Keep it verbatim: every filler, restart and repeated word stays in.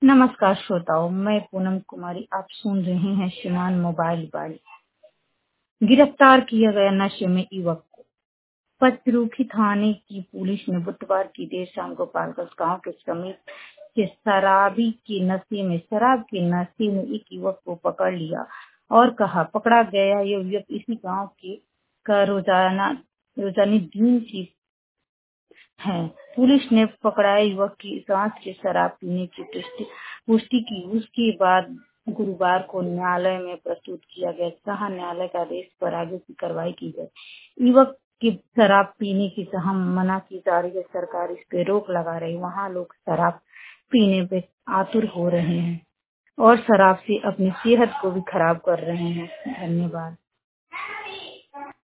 नमस्कार श्रोताओं, मैं पूनम कुमारी। आप सुन रहे हैं श्रीमान मोबाइल वाली। गिरफ्तार किया गया नशे में युवक को। पचरुखी थाने की पुलिस ने बुधवार की देर शाम गोपालगंज गांव के समीप के शराबी के नशे में शराब के नशे में एक युवक को पकड़ लिया और कहा, पकड़ा गया यह युवक इसी गांव के का रोजाना रोजानी दिन की है। पुलिस ने पकड़ाए युवक की सांस से शराब पीने की पुष्टि पुष्टि की। उसके बाद गुरुवार को न्यायालय में प्रस्तुत किया गया, जहां न्यायालय का आदेश पर आगे की कार्रवाई की गई। युवक की शराब पीने की जहां मना की जा रही है, सरकार इस पे रोक लगा रही, वहां लोग शराब पीने पे आतुर हो रहे हैं और शराब से अपनी सेहत को भी खराब कर रहे हैं। धन्यवाद।